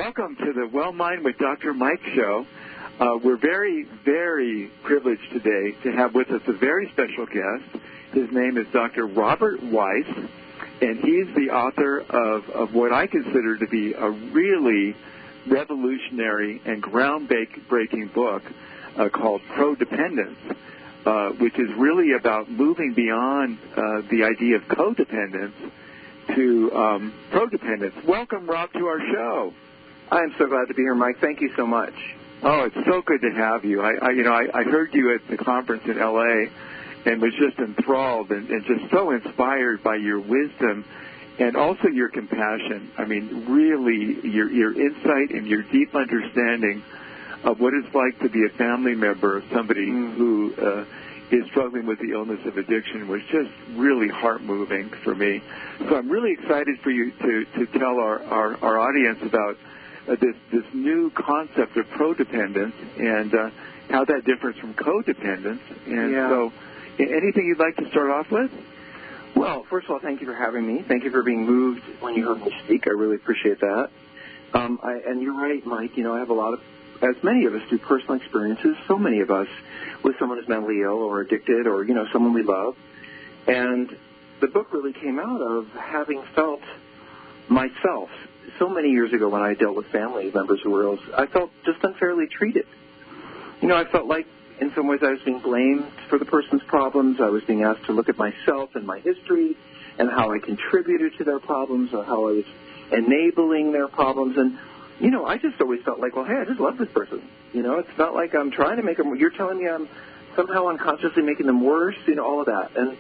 Welcome to the Well Mind with Dr. Mike show. We're very, very privileged today to have with us a very special guest. His name is Dr. Robert Weiss, and he's the author of what I consider to be a really revolutionary and groundbreaking book called Prodependence, which is really about moving beyond the idea of codependence to prodependence. Welcome, Rob, to our show. I'm so glad to be here, Mike. Thank you so much. Oh, it's so good to have you. I heard you at the conference in L.A. and was just enthralled and just so inspired by your wisdom and also your compassion. I mean, really, your insight and your deep understanding of what it's like to be a family member of somebody who is struggling with the illness of addiction was just really heart-moving for me. So I'm really excited for you to tell our audience about this new concept of prodependence and how that differs from codependence. And so anything you'd like to start off with? Well, first of all, thank you for having me. Thank you for being moved when you heard me speak. I really appreciate that. And you're right, Mike. I have a lot of, as many of us do, personal experiences, so many of us, with someone who's mentally ill or addicted or, someone we love. And the book really came out of having felt myself so many years ago when I dealt with family members who were ill. I felt just unfairly treated. I felt like in some ways I was being blamed for the person's problems. I was being asked to look at myself and my history and how I contributed to their problems or how I was enabling their problems. And, I just always felt like, well, hey, I just love this person. It's not like I'm trying to make them, you're telling me I'm somehow unconsciously making them worse, all of that. And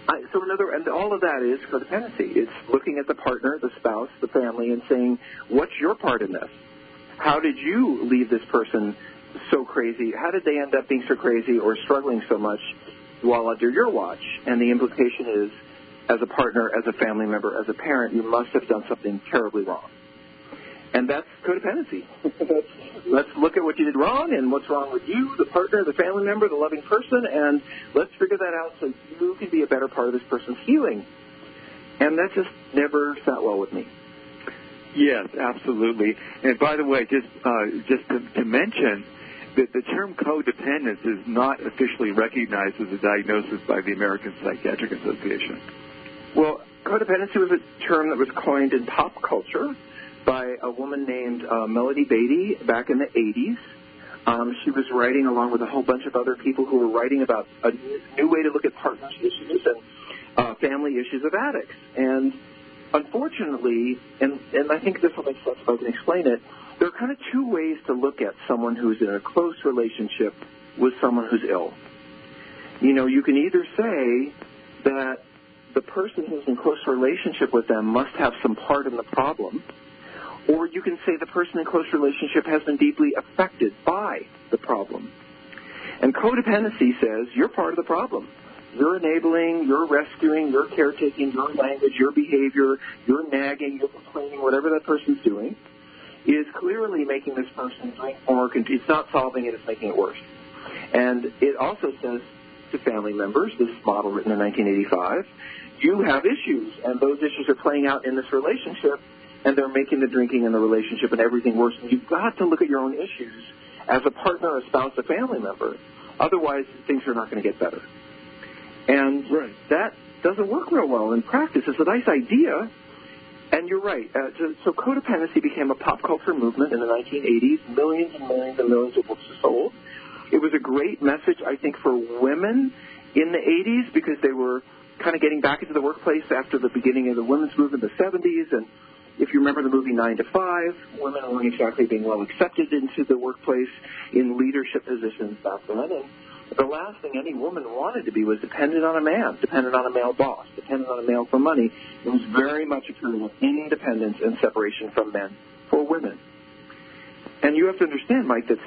and all of that is codependency. It's looking at the partner, the spouse, the family, and saying, what's your part in this? How did you leave this person so crazy? How did they end up being so crazy or struggling so much while under your watch? And the implication is, as a partner, as a family member, as a parent, you must have done something terribly wrong. And that's codependency. Let's look at what you did wrong and what's wrong with you, the partner, the family member, the loving person, and let's figure that out so you can be a better part of this person's healing. And that just never sat well with me. Yes, absolutely. And by the way, just to mention that the term codependence is not officially recognized as a diagnosis by the American Psychiatric Association. Well, codependency was a term that was coined in pop culture by a woman named Melody Beattie back in the 80s. She was writing along with a whole bunch of other people who were writing about a new way to look at partners' issues and family issues of addicts. And unfortunately, and I think this will make sense if I can explain it, there are kind of two ways to look at someone who's in a close relationship with someone who's ill. You can either say that the person who's in close relationship with them must have some part in the problem, or you can say the person in close relationship has been deeply affected by the problem. And codependency says you're part of the problem. You're enabling, you're rescuing, you're caretaking, your language, your behavior, your nagging, your complaining, whatever that person's doing, is clearly making this person drink more. It's not solving it, it's making it worse. And it also says to family members, this model written in 1985, you have issues, and those issues are playing out in this relationship, and they're making the drinking and the relationship and everything worse. And you've got to look at your own issues as a partner, a spouse, a family member. Otherwise, things are not going to get better. And that doesn't work real well in practice. It's a nice idea, and you're right. So codependency became a pop culture movement in the 1980s. Millions and millions and millions of books were sold. It was a great message, I think, for women in the 80s because they were kind of getting back into the workplace after the beginning of the women's movement in the 70s. And if you remember the movie 9 to 5, women weren't exactly being well accepted into the workplace in leadership positions back then. And the last thing any woman wanted to be was dependent on a man, dependent on a male boss, dependent on a male for money. It was very much a period of independence and separation from men for women. And you have to understand, Mike, that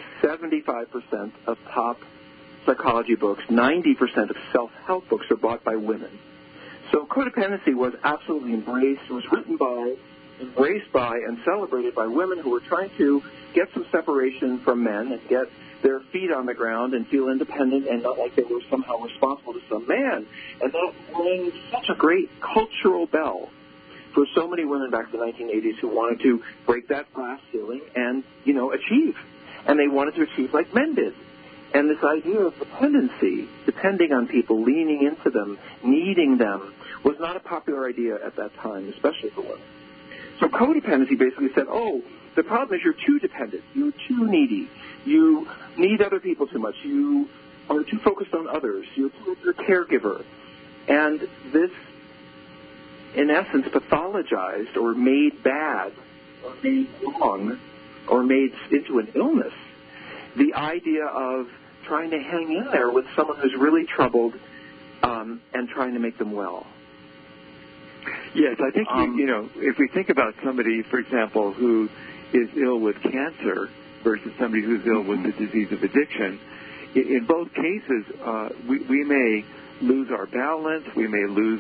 75% of top psychology books, 90% of self-help books are bought by women. So codependency was absolutely embraced. It was written by, embraced by, and celebrated by women who were trying to get some separation from men and get their feet on the ground and feel independent and not like they were somehow responsible to some man. And that rang such a great cultural bell for so many women back in the 1980s who wanted to break that glass ceiling and, achieve. And they wanted to achieve like men did. And this idea of dependency, depending on people, leaning into them, needing them, was not a popular idea at that time, especially for women. So codependency basically said, the problem is you're too dependent, you're too needy, you need other people too much, you are too focused on others, you're a caregiver. And this, in essence, pathologized or made bad or made wrong or made into an illness the idea of trying to hang in there with someone who's really troubled and trying to make them well. Yes, I think, if we think about somebody, for example, who is ill with cancer versus somebody who's ill with the disease of addiction, in both cases, we may lose our balance, we may lose,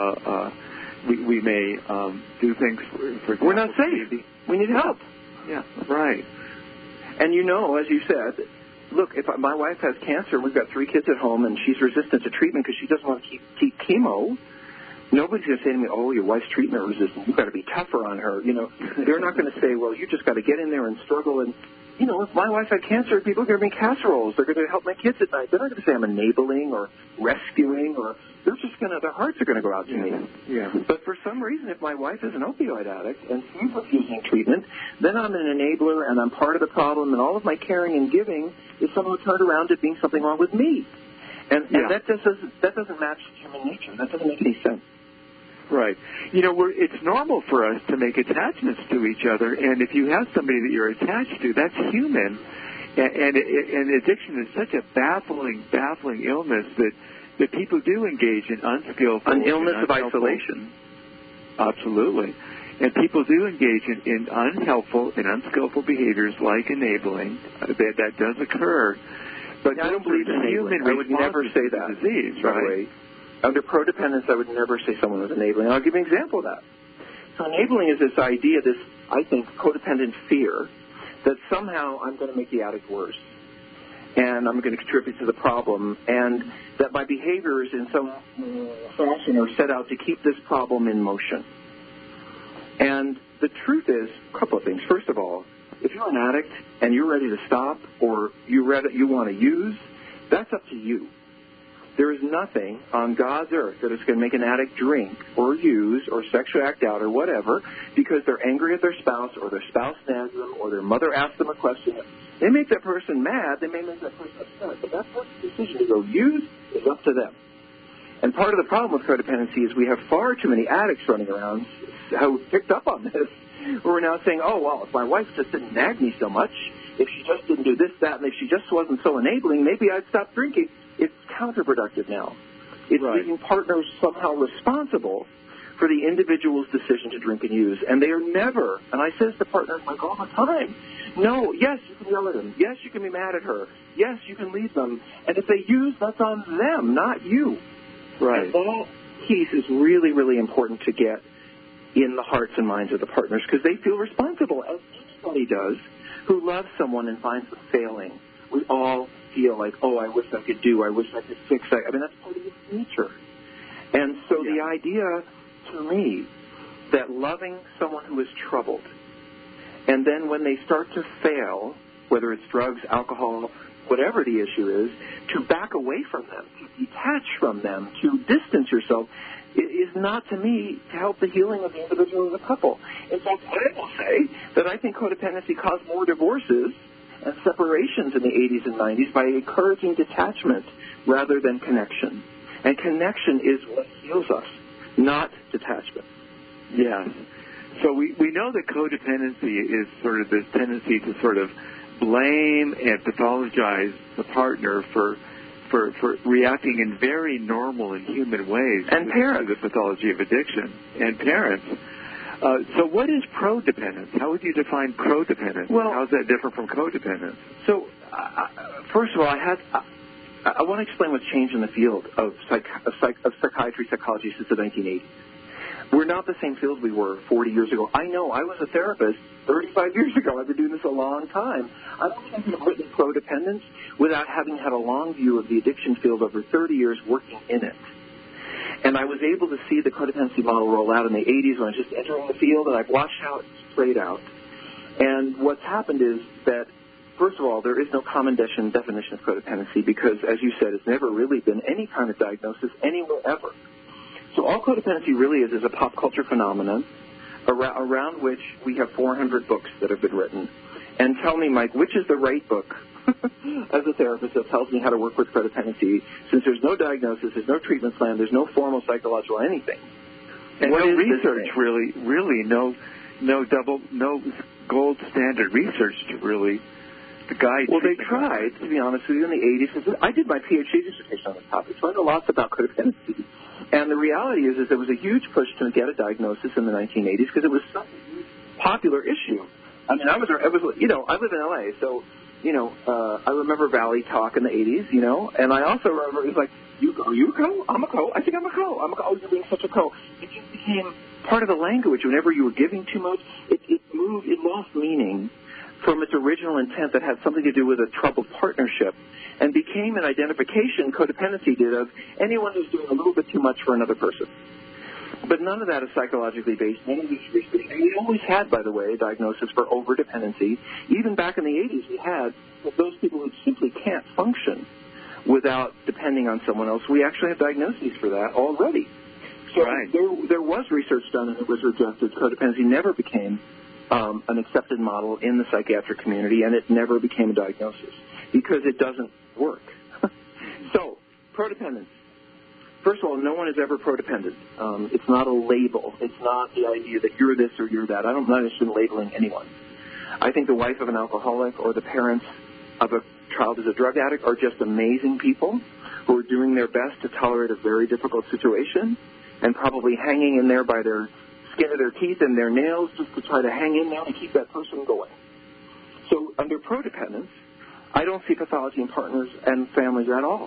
we may do things, for example. We're not safe. We need help. Yeah, right. And as you said, look, if my wife has cancer, we've got 3 kids at home, and she's resistant to treatment because she doesn't want to keep chemo, nobody's going to say to me, your wife's treatment resistant. You've got to be tougher on her. They're not going to say, well, you just got to get in there and struggle. And, if my wife had cancer, people are going to bring casseroles. They're going to help my kids at night. They're not going to say I'm enabling or rescuing or they're just going to, their hearts are going to go out to me. Yeah. But for some reason, if my wife is an opioid addict and she's refusing treatment, then I'm an enabler and I'm part of the problem, and all of my caring and giving is somehow turned around to being something wrong with me. And that doesn't match human nature. That doesn't make any sense. Right. It's normal for us to make attachments to each other, and if you have somebody that you're attached to, that's human. And addiction is such a baffling illness that people do engage in unskillful... An illness of isolation. Absolutely. And people do engage in unhelpful and unskillful behaviors like enabling. That does occur. But I don't believe in enabling. I would never say that. Disease, right? Under prodependence, I would never say someone was enabling. I'll give you an example of that. So enabling is this idea, this, I think, codependent fear that somehow I'm going to make the addict worse and I'm going to contribute to the problem, and that my behaviors in some fashion are set out to keep this problem in motion. And the truth is a couple of things. First of all, if you're an addict and you're ready to stop or you want to use, that's up to you. There is nothing on God's earth that is going to make an addict drink or use or sexually act out or whatever because they're angry at their spouse or their spouse nags them or their mother asks them a question. They make that person mad. They may make that person upset. But that person's decision to go use is up to them. And part of the problem with codependency is we have far too many addicts running around who picked up on this. Where we're now saying, if my wife just didn't nag me so much, if she just didn't do this, that, and if she just wasn't so enabling, maybe I'd stop drinking. It's counterproductive now. It's leaving partners somehow responsible for the individual's decision to drink and use. And they are never, and I say this to partners all the time, no, yes, you can yell at them. Yes, you can be mad at her. Yes, you can leave them. And if they use, that's on them, not you. Right. And that piece is really, really important to get in the hearts and minds of the partners because they feel responsible, as anybody does, who loves someone and finds them failing. We all feel like, I wish I could do, I wish I could fix that. I mean, that's part of human nature. And so the idea, to me, that loving someone who is troubled, and then when they start to fail, whether it's drugs, alcohol, whatever the issue is, to back away from them, to detach from them, to distance yourself, is not, to me, to help the healing of the individual and the couple. In fact, I will say that I think codependency caused more divorces and separations in the 80s and 90s by encouraging detachment rather than connection. And connection is what heals us, not detachment. Yes. So we know that codependency is sort of this tendency to sort of blame and pathologize the partner for reacting in very normal and human ways and parents. To the pathology of addiction. And parents. So what is prodependence? How would you define prodependence? Well, how is that different from codependence? So, first of all, I want to explain what's changed in the field of psychiatry, psychology since the 1980s. We're not the same field we were 40 years ago. I know. I was a therapist 35 years ago. I've been doing this a long time. I don't think I've written prodependence without having had a long view of the addiction field over 30 years working in it. And I was able to see the codependency model roll out in the 80s when I was just entering the field, and I've watched how it's played out. And what's happened is that, first of all, there is no common definition of codependency because, as you said, it's never really been any kind of diagnosis anywhere ever. So all codependency really is a pop culture phenomenon around which we have 400 books that have been written. And tell me, Mike, which is the right book as a therapist that tells me how to work with codependency, since there's no diagnosis, there's no treatment plan, there's no formal psychological anything. And no research, really, no gold standard research to really guide. Well, they tried, to be honest with you, in the 80s. I did my PhD dissertation on this topic, so I know lots about codependency. And the reality is there was a huge push to get a diagnosis in the 1980s because it was such a popular issue. I mean, I live in LA, so, I remember Valley Talk in the 80s, and I also remember it was like, are you a co? I'm a co. I think I'm a co. Oh, you're being such a co. It just became part of the language. Whenever you were giving too much, it lost meaning from its original intent that had something to do with a troubled partnership, and became an identification, codependency did, of anyone who's doing a little bit too much for another person. But none of that is psychologically based. None of this is research. And we always had, by the way, a diagnosis for overdependency. Even back in the 80s, we had those people who simply can't function without depending on someone else. We actually have diagnoses for that already. So right. There was research done, and it was rejected. Codependency never became an accepted model in the psychiatric community, and it never became a diagnosis because it doesn't work. So, prodependence. First of all, no one is ever prodependent. It's not a label. It's not the idea that you're this or you're that. I'm not interested in labeling anyone. I think the wife of an alcoholic or the parents of a child who's a drug addict are just amazing people who are doing their best to tolerate a very difficult situation and probably hanging in there by their skin of their teeth and their nails just to try to hang in there and keep that person going. So under prodependence, I don't see pathology in partners and families at all.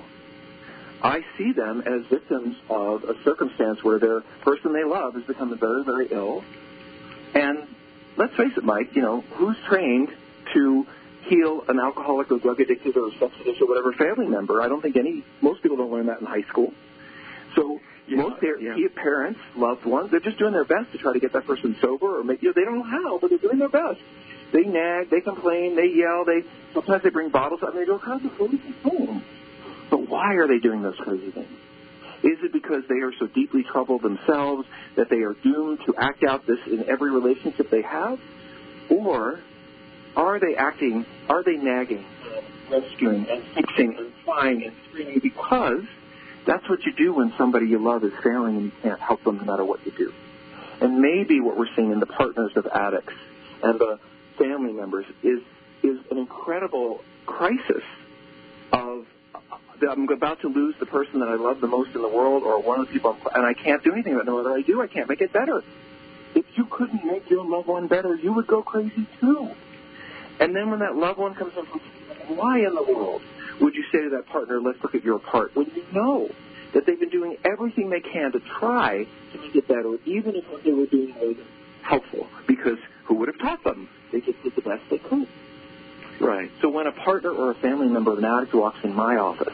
I see them as victims of a circumstance where their person they love has become very, very ill. And let's face it, Mike, who's trained to heal an alcoholic or drug addicted or sex addicted or whatever family member? I don't think most people don't learn that in high school. So most parents, loved ones, they're just doing their best to try to get that person sober, or maybe they don't know how, but they're doing their best. They nag, they complain, they yell, sometimes they bring bottles out, and they do all kinds of crazy things. But why are they doing those crazy things? Is it because they are so deeply troubled themselves that they are doomed to act out this in every relationship they have? Or are they nagging, rescuing, and fixing, and crying, and screaming because that's what you do when somebody you love is failing and you can't help them no matter what you do? And maybe what we're seeing in the partners of addicts and the family members is an incredible crisis of I'm about to lose the person that I love the most in the world, or one of the people, and I can't do anything about it. No matter what I do, I can't make it better. If you couldn't make your loved one better, you would go crazy too. And then when that loved one comes in from why in the world would you say to that partner, let's look at your part, when you know that they've been doing everything they can to try to make it better, even if what they were doing was helpful, because who would have taught them? They just did the best they could. Right. So when a partner or a family member of an addict walks in my office,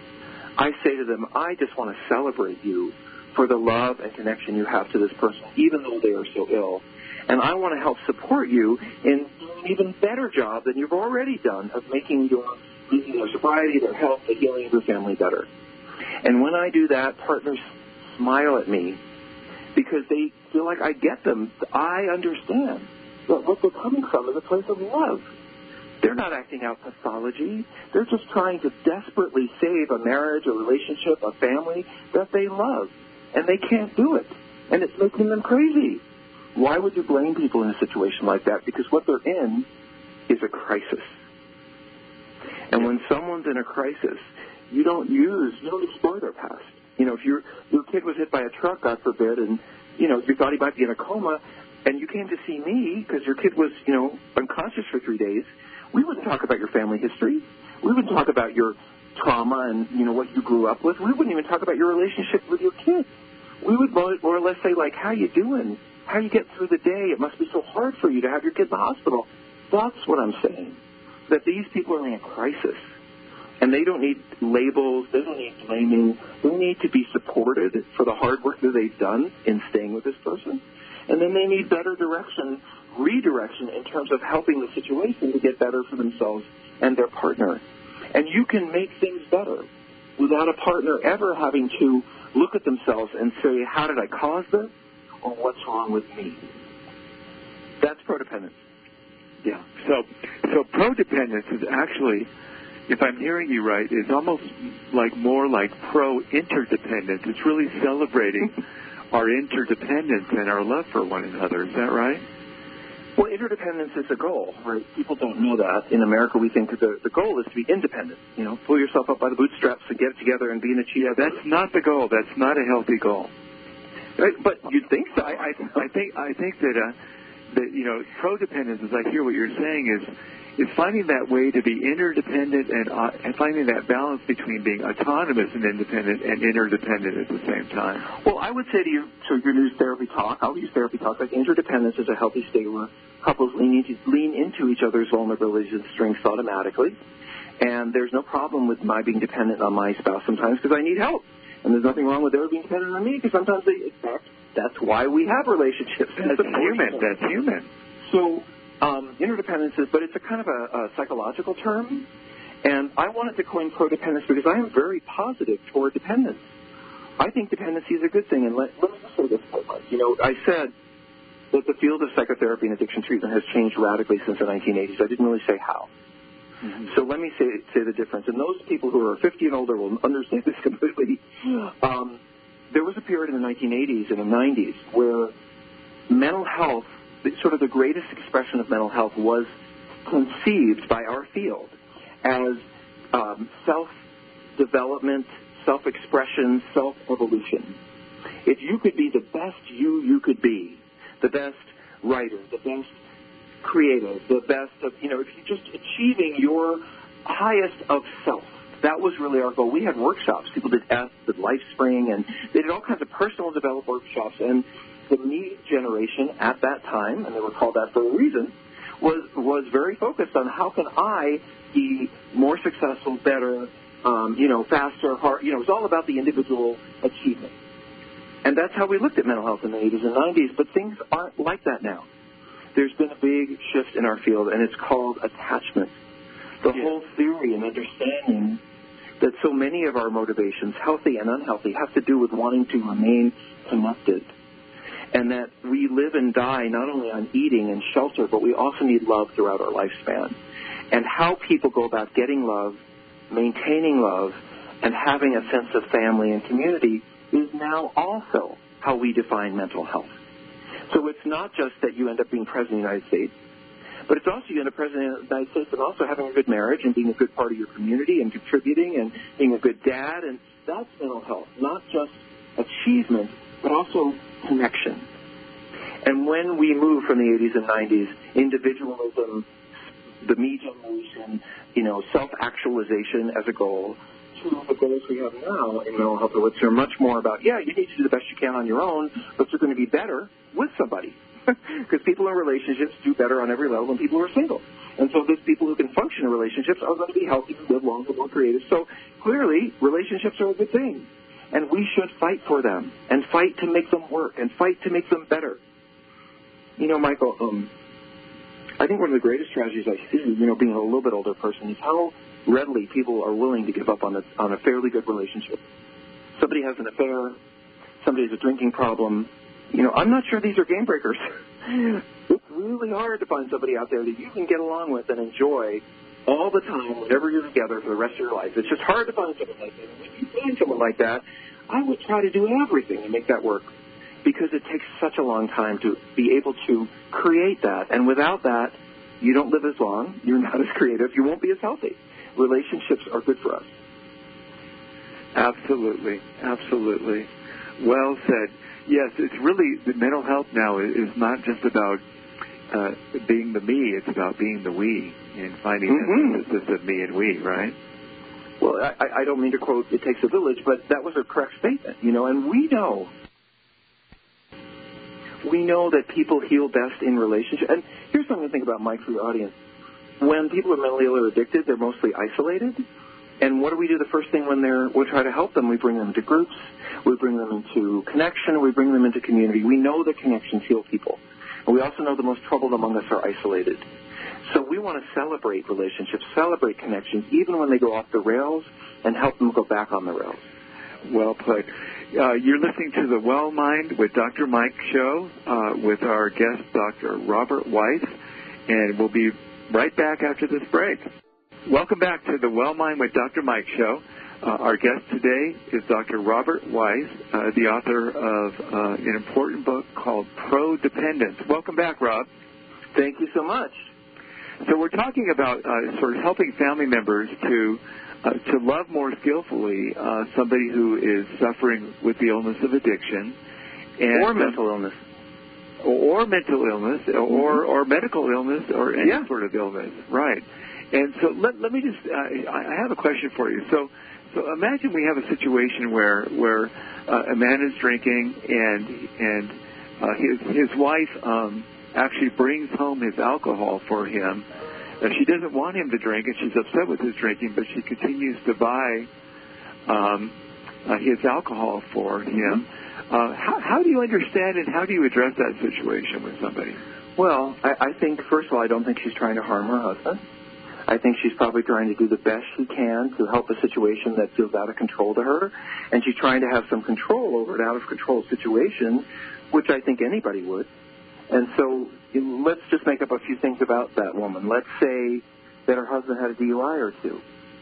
I say to them, I just want to celebrate you for the love and connection you have to this person, even though they are so ill. And I want to help support you in doing an even better job than you've already done of making their sobriety, their health, the healing of your family better. And when I do that, partners smile at me because they feel like I get them. I understand that what they're coming from is a place of love. They're not acting out pathology. They're just trying to desperately save a marriage, a relationship, a family that they love. And they can't do it. And it's making them crazy. Why would you blame people in a situation like that? Because what they're in is a crisis. And when someone's in a crisis, you don't explore their past. If your kid was hit by a truck, God forbid, and, you thought he might be in a coma, and you came to see me because your kid was, unconscious for 3 days, we wouldn't talk about your family history. We wouldn't talk about your trauma and, what you grew up with. We wouldn't even talk about your relationship with your kid. We would more or less say, like, how you doing? How you get through the day? It must be so hard for you to have your kid in the hospital. That's what I'm saying, that these people are in a crisis. And they don't need labels. They don't need blaming. They need to be supported for the hard work that they've done in staying with this person. And then they need better direction, redirection in terms of helping the situation to get better for themselves and their partner. And you can make things better without a partner ever having to look at themselves and say, how did I cause this, or what's wrong with me? That's codependence. Yeah. So prodependence is actually, if I'm hearing you right, is almost like more like pro-interdependence. It's really celebrating our interdependence and our love for one another. Is that right? Well, interdependence is a goal, right? People don't know that. In America, we think that the goal is to be independent. You know, pull yourself up by the bootstraps and get it together and be an achiever. Yeah, that's not the goal. That's not a healthy goal. Right? But you'd think so. I think that you know, prodependence, as I hear what you're saying, is finding that way to be interdependent and finding that balance between being autonomous and independent and interdependent at the same time. Well, I would say to you, so your new therapy talk, I'll use therapy talk, like interdependence is a healthy state where couples lean into each other's vulnerabilities and strengths automatically. And there's no problem with my being dependent on my spouse sometimes because I need help. And there's nothing wrong with their being dependent on me because sometimes that's why we have relationships. That's human. That's human. So interdependence is, but it's a kind of a psychological term. And I wanted to coin codependence because I am very positive toward dependence. I think dependency is a good thing. And let me just say this point, Mike. You know, I said that the field of psychotherapy and addiction treatment has changed radically since the 1980s. I didn't really say how. Mm-hmm. So let me say the difference. And those people who are 50 and older will understand this completely. There was a period in the 1980s and the 90s where mental health, sort of the greatest expression of mental health, was conceived by our field as self-development, self-expression, self-evolution. If you could be the best you could be, the best writer, the best creative, the best of, you know, if you're just achieving your highest of self, that was really our goal. We had workshops. People did LifeSpring, and they did all kinds of personal development workshops. And the me generation at that time, and they were called that for a reason, was very focused on how can I be more successful, better, faster, hard. You know, it was all about the individual achievement. And that's how we looked at mental health in the 80s and 90s. But things aren't like that now. There's been a big shift in our field, and it's called attachment. The whole theory and understanding that so many of our motivations, healthy and unhealthy, have to do with wanting to remain connected. And that we live and die not only on eating and shelter, but we also need love throughout our lifespan. And how people go about getting love, maintaining love, and having a sense of family and community is now also how we define mental health. So it's not just that you end up being president of the United States, but it's also you end up president of the United States and also having a good marriage and being a good part of your community and contributing and being a good dad. And that's mental health, not just achievement, but also connection. And when we move from the 80s and 90s, individualism, the me generation, self-actualization as a goal, to the goals we have now in mental health, which are much more about, you need to do the best you can on your own, but you're going to be better with somebody. Because people in relationships do better on every level than people who are single. And so those people who can function in relationships are going to be healthy, live longer, more creative. So clearly, relationships are a good thing. And we should fight for them and fight to make them work and fight to make them better. Michael, I think one of the greatest tragedies I see, being a little bit older person, is how readily people are willing to give up on a fairly good relationship. Somebody has an affair, somebody has a drinking problem. I'm not sure these are game breakers. It's really hard to find somebody out there that you can get along with and enjoy all the time whenever you're together for the rest of your life. It's just hard to find someone like that. And when you find someone like that, I would try to do everything to make that work, because it takes such a long time to be able to create that. And without that, you don't live as long, you're not as creative, you won't be as healthy. Relationships are good for us. Absolutely. Absolutely. Well said. Yes, it's really, the mental health now is not just about being the me, it's about being the we and finding that synthesis of me and we, right? Well, I don't mean to quote, it takes a village, but that was a correct statement, and we know that people heal best in relationship. And here's something to think about, Mike, for your audience. When people are mentally ill or addicted, they're mostly isolated. And what do we do the first thing when we try to help them? We bring them to groups. We bring them into connection. We bring them into community. We know that connections heal people. And we also know the most troubled among us are isolated. So we want to celebrate relationships, celebrate connections, even when they go off the rails, and help them go back on the rails. Well played. You're listening to the Well Mind with Dr. Mike show with our guest, Dr. Robert Weiss, and we'll be right back after this break. Welcome back to the Well Mind with Dr. Mike show. Our guest today is Dr. Robert Weiss, the author of an important book called Pro-Dependence. Welcome back, Rob. Thank you so much. So we're talking about sort of helping family members to love more skillfully somebody who is suffering with the illness of addiction, and or mental illness, or mental illness, or medical illness, or any sort of illness, right? And so let me just I have a question for you. So imagine we have a situation where a man is drinking and his wife actually brings home his alcohol for him. She doesn't want him to drink, and she's upset with his drinking, but she continues to buy his alcohol for him. How do you understand and how do you address that situation with somebody? Well, I think, first of all, I don't think she's trying to harm her husband. I think she's probably trying to do the best she can to help a situation that feels out of control to her, and she's trying to have some control over an out-of-control situation, which I think anybody would. And so let's just make up a few things about that woman. Let's say that her husband had a DUI or two,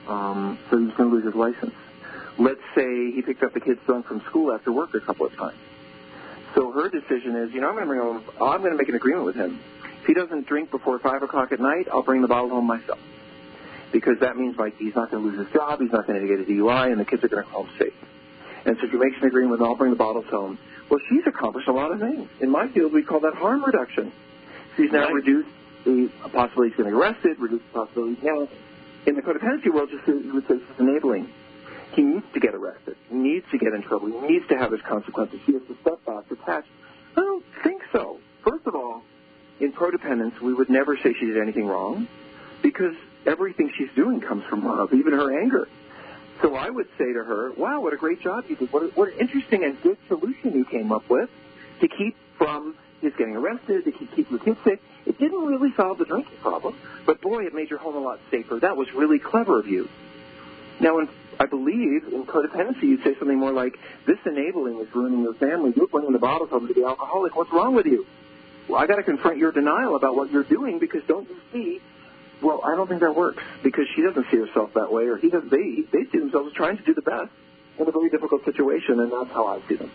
so he's going to lose his license. Let's say he picked up the kids drunk from school after work a couple of times. So her decision is, I'm going to make an agreement with him. If he doesn't drink before 5 o'clock at night, I'll bring the bottle home myself. Because that means, like, he's not going to lose his job, he's not going to get a DUI, and the kids are going to come home safe. And so she makes an agreement with him, I'll bring the bottles home. Well, she's accomplished a lot of things. In my field, we call that harm reduction. She's now reduced the possibility he's going to get arrested, reduced the possibility now. In the codependency world, you would say she's enabling. He needs to get arrested. He needs to get in trouble. He needs to have his consequences. He has to step back, detach. I don't think so. First of all, in codependence, we would never say she did anything wrong because everything she's doing comes from love, even her anger. So I would say to her, wow, what a great job you did. What an interesting and good solution you came up with to keep from his getting arrested, to keep your kids safe. It didn't really solve the drinking problem, but, boy, it made your home a lot safer. That was really clever of you. Now, I believe in codependency, you'd say something more like, this enabling is ruining your family. You're bringing the bottles home to the alcoholic. What's wrong with you? Well, I got to confront your denial about what you're doing because don't you see? Well, I don't think that works because she doesn't see herself that way, or he doesn't. They see themselves as trying to do the best in a very difficult situation, and that's how I see them.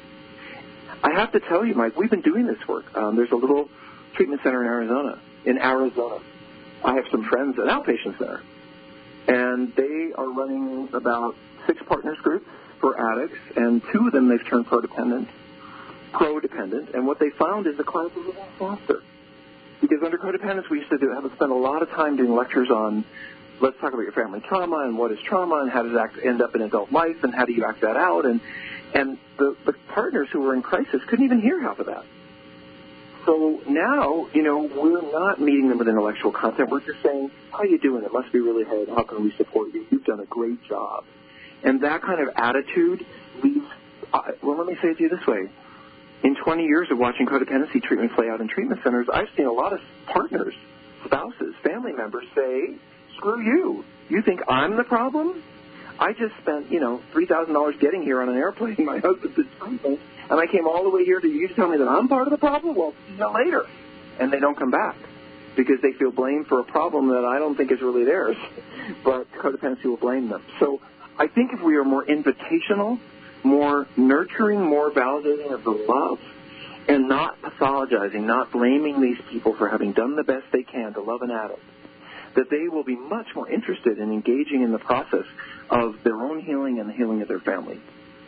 I have to tell you, Mike, we've been doing this work. There's a little treatment center in Arizona. I have some friends, an outpatient center, and they are running about 6 partners groups for addicts, and 2 of them they've turned pro-dependent, and what they found is the classes are getting faster. Because under codependence, we used to have to spend a lot of time doing lectures on, let's talk about your family trauma and what is trauma and how does that end up in adult life and how do you act that out. And the partners who were in crisis couldn't even hear half of that. So now, we're not meeting them with intellectual content. We're just saying, how are you doing? It must be really hard. How can we support you? You've done a great job. And that kind of attitude leads, well, let me say it to you this way. In 20 years of watching codependency treatment play out in treatment centers, I've seen a lot of partners, spouses, family members say, screw you. You think I'm the problem? I just spent, $3,000 getting here on an airplane. My husband did treatment, and I came all the way here to you to tell me that I'm part of the problem? Well, see you later. And they don't come back because they feel blamed for a problem that I don't think is really theirs, but codependency will blame them. So I think if we are more invitational, more nurturing, more validating of the love, and not pathologizing, not blaming these people for having done the best they can to love an addict, that they will be much more interested in engaging in the process of their own healing and the healing of their family.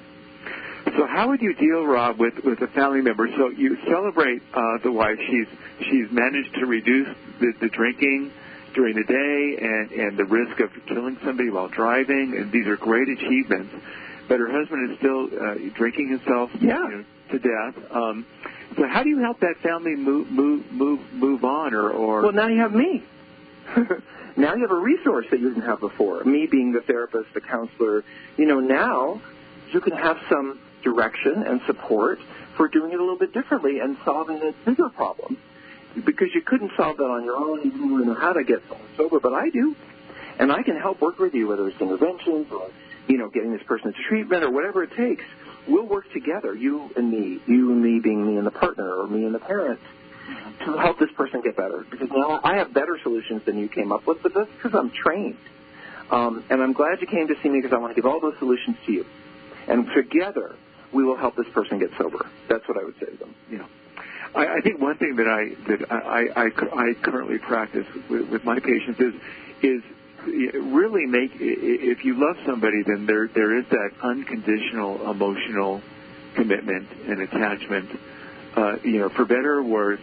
So how would you deal, Rob, with a family member? So you celebrate the wife. She's managed to reduce the drinking during the day and the risk of killing somebody while driving, and these are great achievements. But her husband is still drinking himself to death. So how do you help that family move on? Or Well, now you have me. Now you have a resource that you didn't have before. Me being the therapist, the counselor, now you can have some direction and support for doing it a little bit differently and solving a bigger problem. Because you couldn't solve that on your own. You didn't really know how to get someone sober, but I do. And I can help work with you, whether it's interventions or, getting this person to treatment or whatever it takes. We'll work together, you and me being me and the partner or me and the parent, to help this person get better. Because now I have better solutions than you came up with, but that's because I'm trained. And I'm glad you came to see me because I want to give all those solutions to you. And together, we will help this person get sober. That's what I would say to them. Yeah. I think one thing that I currently practice with my patients is really if you love somebody, then there is that unconditional emotional commitment and attachment, for better or worse,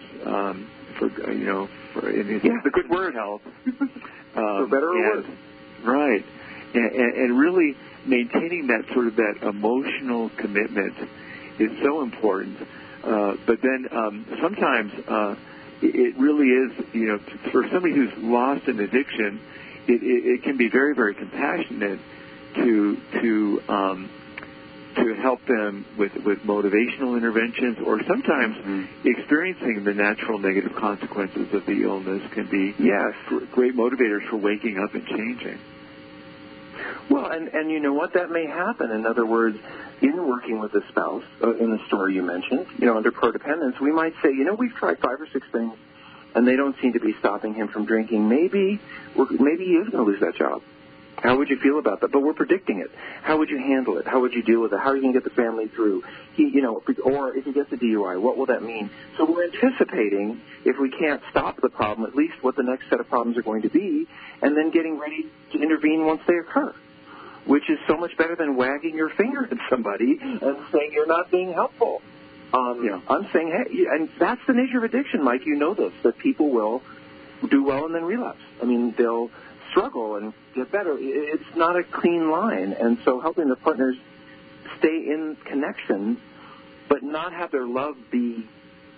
it's a good word, health. For better or worse. Right. And really maintaining that emotional commitment is so important. But then sometimes it really is, for somebody who's lost an addiction, it can be very, very compassionate to help them with motivational interventions, or sometimes experiencing the natural negative consequences of the illness can be great motivators for waking up and changing. Well, and you know what? That may happen. In other words, in working with a spouse, in the story you mentioned, under codependence, we might say, we've tried 5 or 6 things, and they don't seem to be stopping him from drinking. Maybe he is going to lose that job. How would you feel about that? But we're predicting it. How would you handle it? How would you deal with it? How are you going to get the family through? Or if he gets a DUI, what will that mean? So we're anticipating, if we can't stop the problem, at least what the next set of problems are going to be, and then getting ready to intervene once they occur, which is so much better than wagging your finger at somebody and saying you're not being helpful. I'm saying, hey, and that's the nature of addiction, Mike. You know this, that people will do well and then relapse. They'll struggle and get better. It's not a clean line. And so helping the partners stay in connection but not have their love be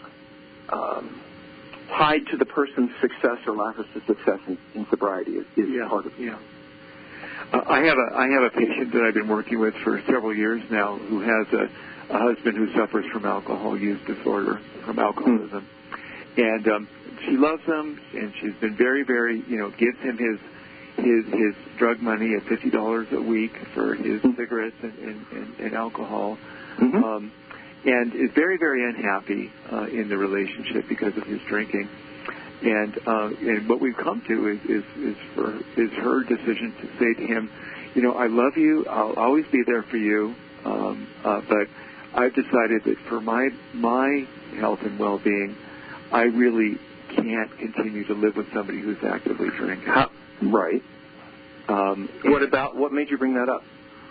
tied to the person's success or lack of success in sobriety is part of it. Yeah. I have a patient that I've been working with for several years now who has a husband who suffers from alcohol use disorder, from alcoholism. And she loves him, and she's been very, very, gives him his drug money at $50 a week for his cigarettes and alcohol. And is very, very unhappy in the relationship because of his drinking. And what we've come to is her decision to say to him, I love you, I'll always be there for you, but I've decided that for my health and well-being, I really can't continue to live with somebody who's actively drinking. Right. What made you bring that up?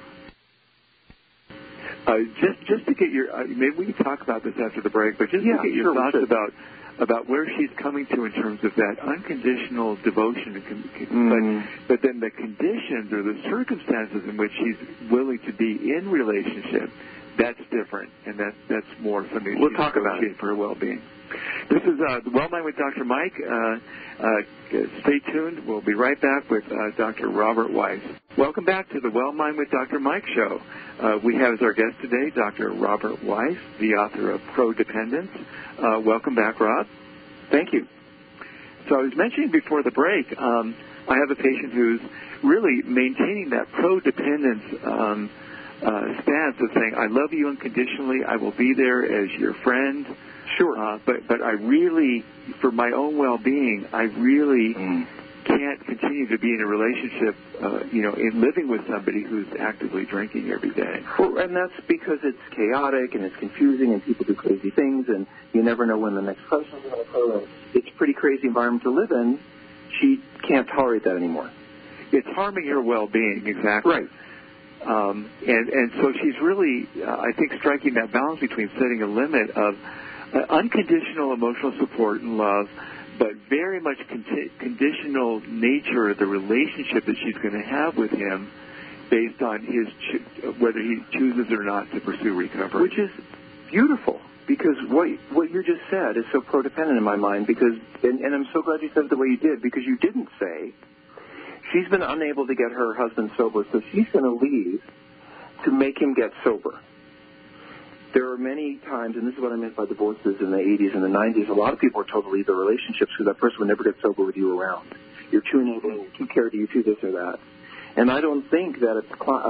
Just to get your, maybe we can talk about this after the break, but just to get your thoughts about where she's coming to in terms of that unconditional devotion, but then the conditions or the circumstances in which she's willing to be in relationship, that's different, and that's more something we'll talk about it for her well-being. This is the Well Mind with Dr. Mike. Stay tuned. We'll be right back with Dr. Robert Weiss. Welcome back to the Well Mind with Dr. Mike show. We have as our guest today Dr. Robert Weiss, the author of Prodependence. Welcome back, Rob. Thank you. So I was mentioning before the break, I have a patient who's really maintaining that prodependence stance of saying, I love you unconditionally, I will be there as your friend. Sure. But I really, for my own well-being, I really can't continue to be in a relationship, in living with somebody who's actively drinking every day. Well, and that's because it's chaotic and it's confusing and people do crazy things and you never know when the next crisis is going to occur. And it's a pretty crazy environment to live in. She can't tolerate that anymore. It's harming her well-being, exactly. Right. And so she's really, I think, striking that balance between setting a limit of unconditional emotional support and love, but very much conditional nature of the relationship that she's going to have with him based on whether he chooses or not to pursue recovery. Which is beautiful, because what you just said is so codependent in my mind, because, and I'm so glad you said it the way you did, because you didn't say, She's been unable to get her husband sober, so she's going to leave to make him get sober. There are many times, and this is what I meant by divorces in the 80s and the 90s, a lot of people are told to leave their relationships because that person would never get sober with you around. You're too enabling, you're too care to, you're too this or that. And I don't think that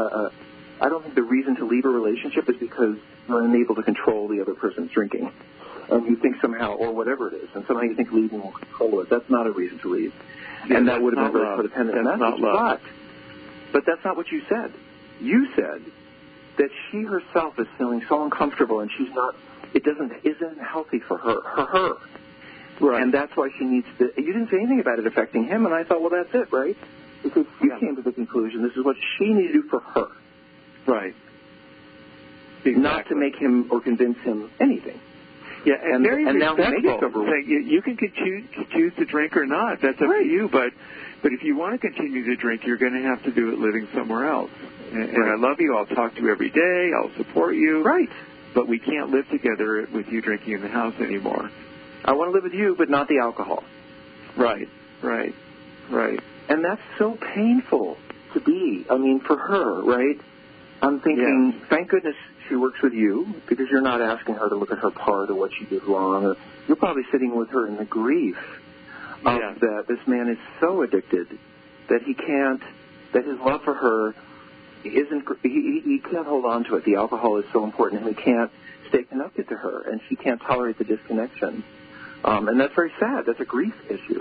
I don't think the reason to leave a relationship is because you're unable to control the other person's drinking. And you think somehow, or whatever it is, and somehow you think leaving will control it. That's not a reason to leave. Yeah, and that would have been very love. codependent That's message. not love. But that's not what you said. You said that she herself is feeling so uncomfortable and she's not, isn't healthy for her. Right. And that's why she needs to, you didn't say anything about it affecting him, and I thought, well, that's it, right? Because she came to the conclusion this is what she needs to do for her. Right. Exactly. Not to make him or convince him anything. Yeah, and very now he makes it respectful. You can choose to drink or not. That's up to you. But if you want to continue to drink, you're going to have to do it living somewhere else. And I love you. I'll talk to you every day. I'll support you. Right. But we can't live together with you drinking in the house anymore. I want to live with you, but not the alcohol. Right. And that's so painful to be. I mean, for her, right? I'm thinking, thank goodness she works with you, because you're not asking her to look at her part or what she did wrong. Or you're probably sitting with her in the grief of that this man is so addicted that that his love for her isn't, he can't hold on to it. The alcohol is so important, and he can't stay connected to her, and she can't tolerate the disconnection. And that's very sad. That's a grief issue.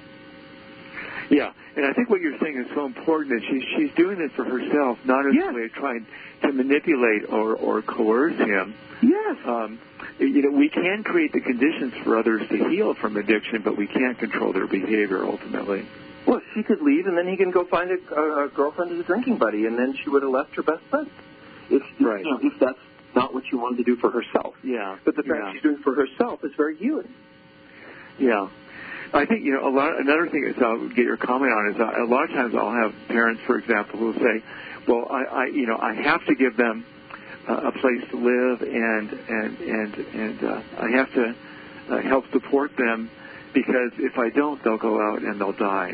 Yeah, and I think what you're saying is so important that she's doing it for herself, not as a way of trying to manipulate or coerce him. Yes. We can create the conditions for others to heal from addiction, but we can't control their behavior ultimately. Well, she could leave, and then he can go find a girlfriend as a drinking buddy, and then she would have left her best friend. If that's not what she wanted to do for herself. Yeah. But the fact she's doing it for herself is very healing. Yeah. I think, another thing is I'll get your comment on is a lot of times I'll have parents, for example, who will say, well, I have to give them a place to live and I have to help support them because if I don't, they'll go out and they'll die.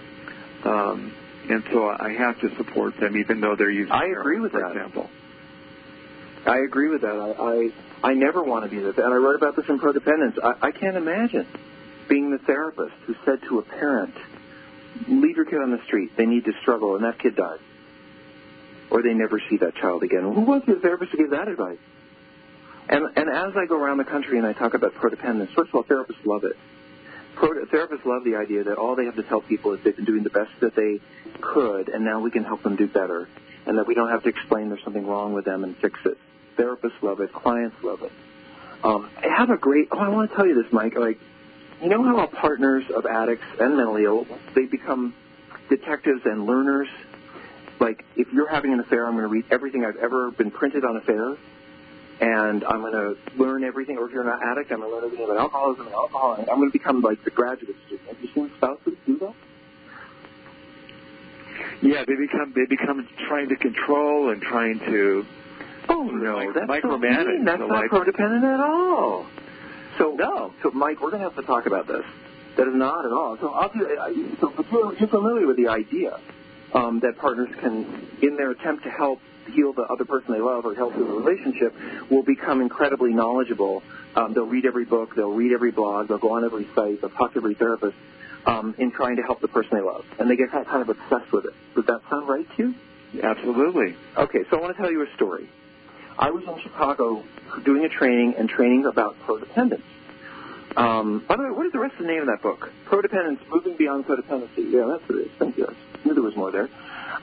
And so I have to support them even though they're using heroin, for example. I agree with that. I never want to be that. And I wrote about this in Codependence. I can't imagine being the therapist who said to a parent, leave your kid on the street. They need to struggle, and that kid died. Or they never see that child again. Who wants to be a therapist to give that advice? And as I go around the country and I talk about codependence, first of all, therapists love it. Therapists love the idea that all they have to tell people is they've been doing the best that they could, and now we can help them do better, and that we don't have to explain there's something wrong with them and fix it. Therapists love it. Clients love it. I want to tell you this, Mike. You know how partners of addicts and mentally ill, they become detectives and learners? Like, if you're having an affair, I'm going to read everything I've ever been printed on affairs, and I'm going to learn everything. Or if you're an addict, I'm going to learn everything about alcoholism and alcohol. And I'm going to become like the graduate student. Have you seen spouses do that? Yeah, they become trying to control and trying to that's micromanage. That's not codependent at all. So Mike, we're going to have to talk about this. That is not at all. So you're familiar with the idea that partners can, in their attempt to help heal the other person they love or help the relationship, will become incredibly knowledgeable. They'll read every book, they'll read every blog, they'll go on every site, they'll talk to every therapist in trying to help the person they love. And they get kind of obsessed with it. Would that sound right to you? Absolutely. Okay, so I want to tell you a story. I was in Chicago doing a training about codependence. By the way, what is the rest of the name of that book? Codependence, Moving Beyond Codependency. Yeah, that's what it is. Thank you. I knew there was more there.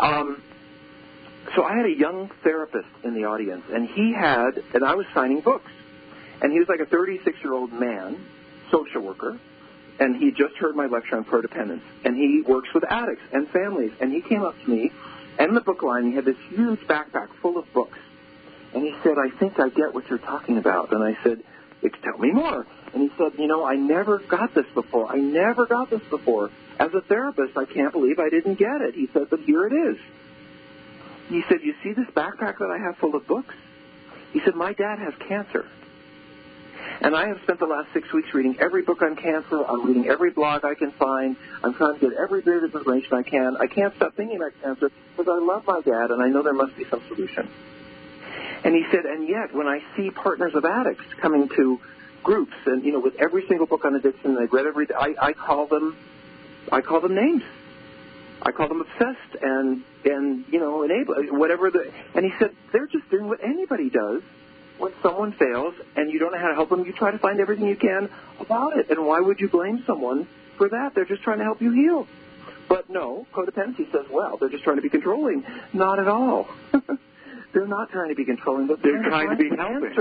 So I had a young therapist in the audience, and I was signing books. And he was like a 36-year-old man, social worker, and he just heard my lecture on codependence. And he works with addicts and families. And he came up to me, and in the book line, he had this huge backpack full of books. And he said, I think I get what you're talking about. And I said, tell me more. And he said, I never got this before. As a therapist, I can't believe I didn't get it. He said, but here it is. He said, you see this backpack that I have full of books? He said, my dad has cancer. And I have spent the last 6 weeks reading every book on cancer. I'm reading every blog I can find. I'm trying to get every bit of information I can. I can't stop thinking about cancer because I love my dad, and I know there must be some solution. And he said, and yet when I see partners of addicts coming to groups, and with every single book on addiction, they've read every. I call them names. I call them obsessed and enable whatever And he said they're just doing what anybody does when someone fails and you don't know how to help them. You try to find everything you can about it, and why would you blame someone for that? They're just trying to help you heal. But no, codependency says, well, they're just trying to be controlling. Not at all. They're not trying to be controlling, but they're trying to be helping.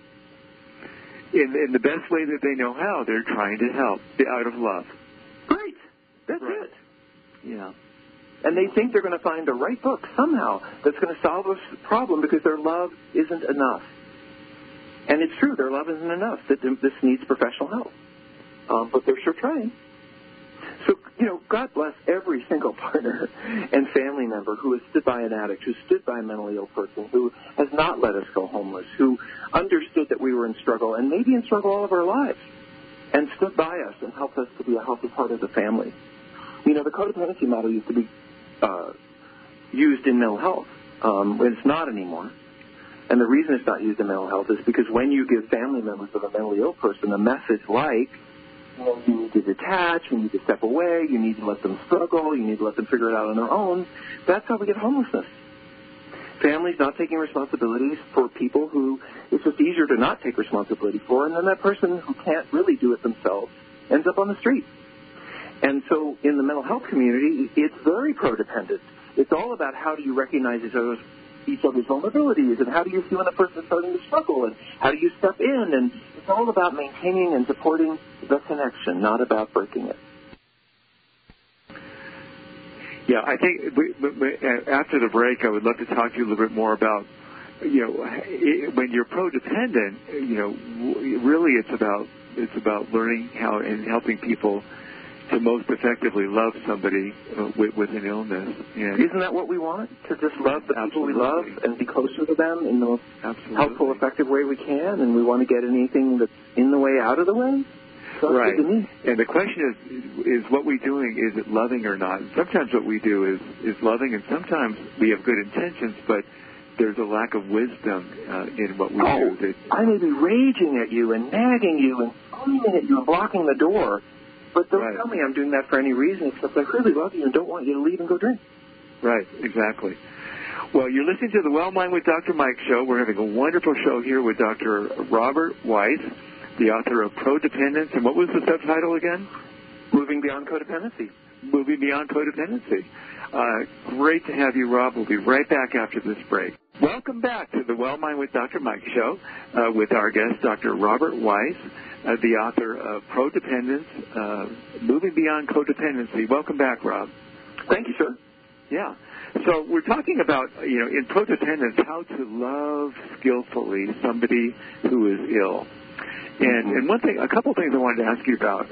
In the best way that they know how, they're trying to help out of love. Great. That's right. it. Yeah. And they think they're going to find the right book somehow that's going to solve this problem because their love isn't enough. And it's true, their love isn't enough. That this needs professional help. But they're sure trying. So, God bless every single partner and family member who has stood by an addict, who stood by a mentally ill person, who has not let us go homeless, who understood that we were in struggle, and maybe in struggle all of our lives, and stood by us and helped us to be a healthy part of the family. The codependency model used to be used in mental health. It's not anymore. And the reason it's not used in mental health is because when you give family members of a mentally ill person a message like, you need to detach, you need to step away, you need to let them struggle, you need to let them figure it out on their own, that's how we get homelessness. Families not taking responsibilities for people who it's just easier to not take responsibility for, and then that person who can't really do it themselves ends up on the street. And so in the mental health community, it's very codependent. It's all about how do you recognize each other's vulnerabilities, and how do you see when a person is starting to struggle, and how do you step in, and it's all about maintaining and supporting the connection, not about breaking it. Yeah, I think after the break, I would love to talk to you a little bit more about, when you're codependent, really it's about learning how and helping people to most effectively love somebody with an illness. And isn't that what we want? To just love the people we love and be closer to them in the most helpful, effective way we can, and we want to get anything that's in the way out of the way? So right. And the question is what we're doing, is it loving or not? And sometimes what we do is loving, and sometimes we have good intentions, but there's a lack of wisdom in what we do. I may be raging at you and nagging you and screaming at you and blocking the door, but don't tell me I'm doing that for any reason except I really love you and don't want you to leave and go drink. Right, exactly. Well, you're listening to the Well Mind with Dr. Mike show. We're having a wonderful show here with Dr. Robert Weiss, the author of Prodependence. And what was the subtitle again? Moving Beyond Codependency. Moving Beyond Codependency. Great to have you, Rob. We'll be right back after this break. Welcome back to the Well Mind with Dr. Mike show with our guest, Dr. Robert Weiss, the author of Prodependence, Moving Beyond Codependency. Welcome back, Rob. Thank you, sir. Yeah. So we're talking about, in Prodependence, how to love skillfully somebody who is ill. And a couple things I wanted to ask you about.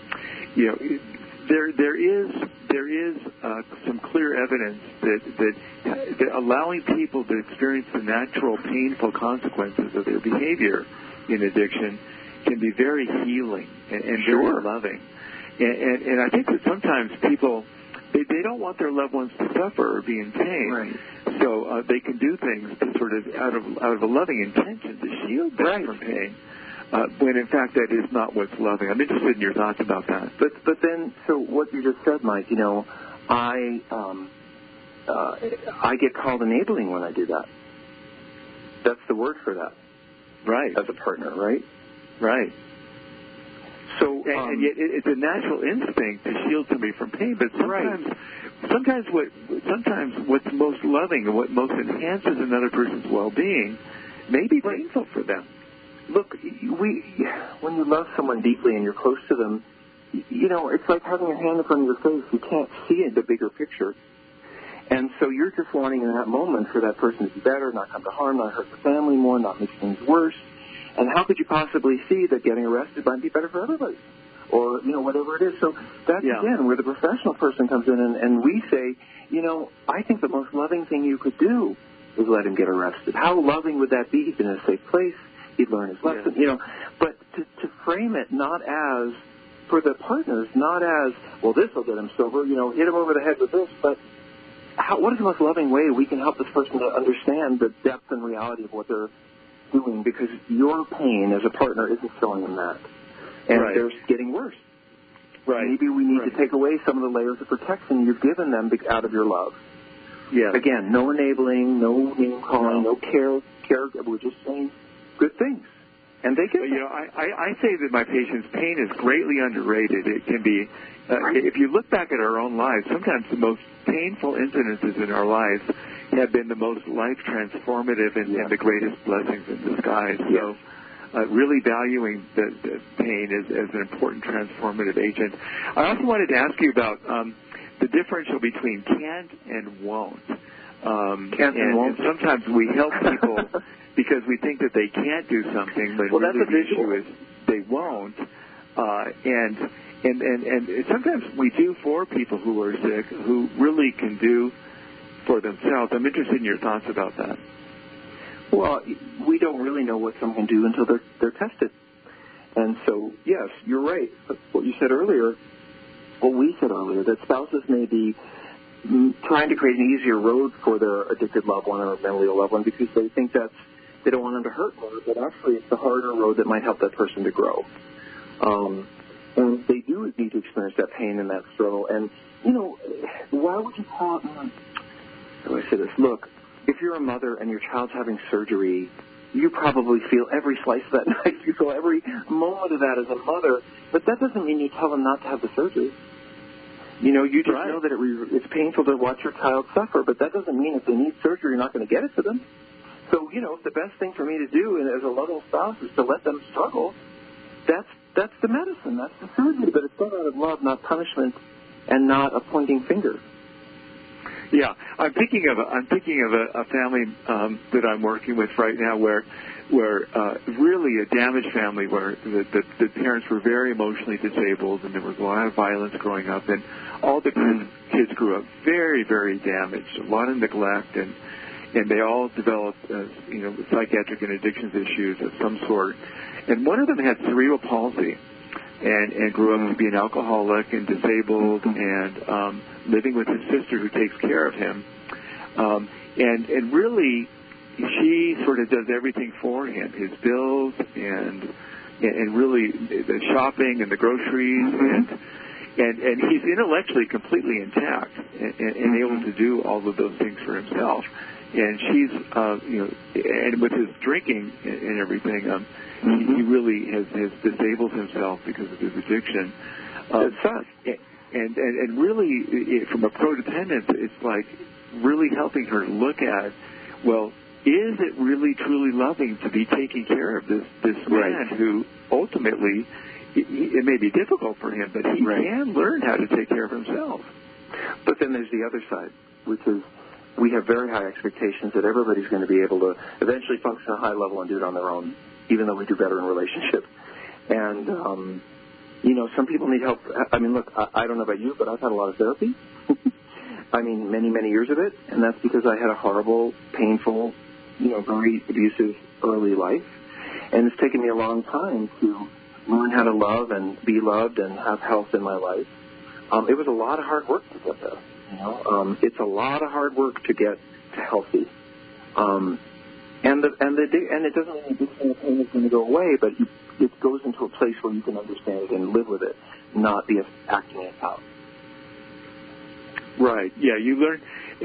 There is some clear evidence that allowing people to experience the natural painful consequences of their behavior in addiction can be very healing and very loving. And I think that sometimes people, they don't want their loved ones to suffer or be in pain. Right. So they can do things to sort of out of a loving intention to shield them from pain. When in fact that is not what's loving. I'm interested in your thoughts about that. But then, so what you just said, Mike, I get called enabling when I do that. That's the word for that. Right. As a partner, right? Right. So, and yet it's a natural instinct to shield somebody from pain, but sometimes what's most loving and what most enhances another person's well-being may be painful for them. Look, when you love someone deeply and you're close to them, it's like having your hand in front of your face. You can't see the bigger picture. And so you're just wanting in that moment for that person to be better, not come to harm, not hurt the family more, not make things worse. And how could you possibly see that getting arrested might be better for everybody? Or, whatever it is. So that's, again, where the professional person comes in and we say, I think the most loving thing you could do is let him get arrested. How loving would that be? He's in a safe place. He'd learn his lesson, But to frame it not as, for the partners, not as, well, this will get him sober, hit him over the head with this, but what is the most loving way we can help this person to understand the depth and reality of what they're doing, because your pain as a partner isn't showing them that. And they're getting worse. Right. Maybe we need to take away some of the layers of protection you've given them out of your love. Yeah. Again, no enabling, no name calling, no care. We're just saying good things. And they get it. I say that my patients' pain is greatly underrated. It can be, if you look back at our own lives, sometimes the most painful incidences in our lives have been the most life transformative and the greatest blessings in disguise. So really valuing the pain as an important transformative agent. I also wanted to ask you about the differential between can't and won't. Can't and won't. And sometimes we help people because we think that they can't do something, but well, really that's the issue is they won't. And sometimes we do for people who are sick, who really can do for themselves. I'm interested in your thoughts about that. Well, we don't really know what someone can do until they're tested. And so, yes, you're right. What you said earlier, what we said earlier, that spouses may be trying to create an easier road for their addicted loved one or mentally ill loved one because they think they don't want them to hurt more, but actually it's the harder road that might help that person to grow. And they do need to experience that pain and that struggle. And, why would you call it, how do I say this? Look, if you're a mother and your child's having surgery, you probably feel every slice of that knife. You feel every moment of that as a mother, but that doesn't mean you tell them not to have the surgery. You just know that it's painful to watch your child suffer, but that doesn't mean if they need surgery, you're not going to get it to them. So, the best thing for me to do as a loving spouse is to let them struggle. That's the medicine. That's the surgery, but it's done out of love, not punishment, and not a pointing finger. Yeah, I'm thinking of a family that I'm working with right now where really a damaged family where the parents were very emotionally disabled and there was a lot of violence growing up, and all the kids grew up very, very damaged, a lot of neglect, and they all developed psychiatric and addictions issues of some sort. And one of them had cerebral palsy and grew up to be an alcoholic and disabled and living with his sister who takes care of him. And really, she sort of does everything for him, his bills and really the shopping and the groceries. And he's intellectually completely intact and able to do all of those things for himself. And she's, and with his drinking and everything, he really has disabled himself because of his addiction. And really, from a codependence, it's like really helping her look at, well, is it really truly loving to be taking care of this man who ultimately, it may be difficult for him, but he can learn how to take care of himself. But then there's the other side, which is we have very high expectations that everybody's going to be able to eventually function at a high level and do it on their own, even though we do better in relationship. And, some people need help. I mean, look, I don't know about you, but I've had a lot of therapy. I mean, many, many years of it, and that's because I had a horrible, painful, very abusive early life. And it's taken me a long time to learn how to love and be loved and have health in my life. It was a lot of hard work to get there. It's a lot of hard work to get to healthy. And it doesn't mean addiction and pain is going to go away, but it goes into a place where you can understand it and live with it, not be acting it out. Right. Yeah. You learn,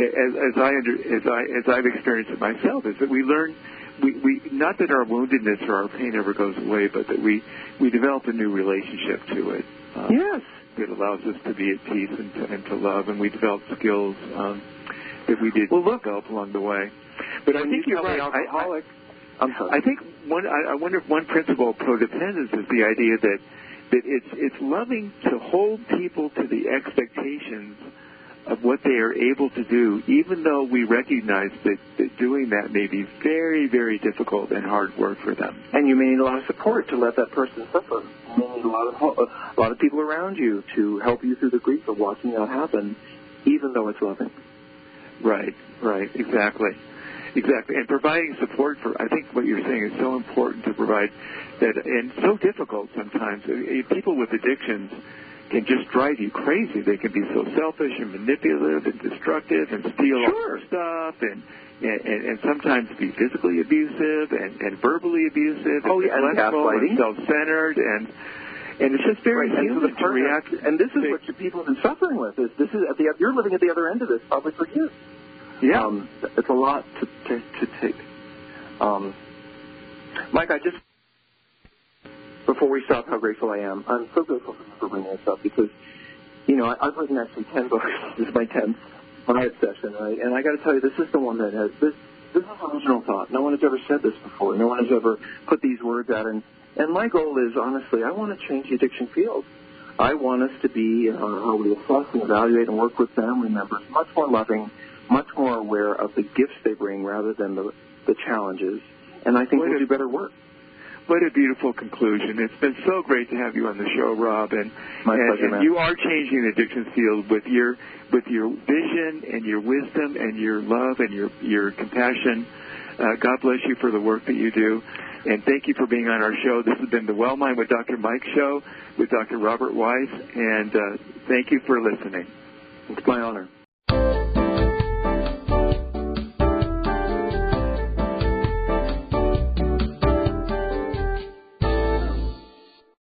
as I've experienced it myself, is that we learn. We not that our woundedness or our pain ever goes away, but that we develop a new relationship to it. Yes. That allows us to be at peace and to love, and we develop skills that we did develop along the way. But I think you're right. I'm sorry. I think I wonder if one principle of codependence is the idea that it's loving to hold people to the expectations of what they are able to do, even though we recognize that doing that may be very, very difficult and hard work for them. And you may need a lot of support to let that person suffer. You may need a lot of people around you to help you through the grief of watching that happen, even though it's loving. Right, exactly. Exactly, and providing support for, I think what you're saying is so important to provide that, and so difficult sometimes. People with addictions can just drive you crazy. They can be so selfish and manipulative and destructive and steal all your stuff and sometimes be physically abusive and verbally abusive and neglectful and self-centered and it's just very human to react. And this is what people have been suffering with. You're living at the other end of this probably for years. Yeah. It's a lot to take. Mike, before we stop, how grateful I am. I'm so grateful for bringing this up because, I've written actually 10 books. This is my 10th, my obsession, right? And I got to tell you, this is the one that has this is original thought. No one has ever said this before. No one has ever put these words out. And my goal is, honestly, I want to change the addiction field. I want us to be, how we assess and evaluate and work with family members, much more loving, much more aware of the gifts they bring rather than the challenges. And I think we'll do better work. What a beautiful conclusion. It's been so great to have you on the show, Rob. My pleasure, man. You are changing the addiction field with your vision and your wisdom and your love and your compassion. God bless you for the work that you do. And thank you for being on our show. This has been the Well Mind with Dr. Mike show with Dr. Robert Weiss. And thank you for listening. It's my honor.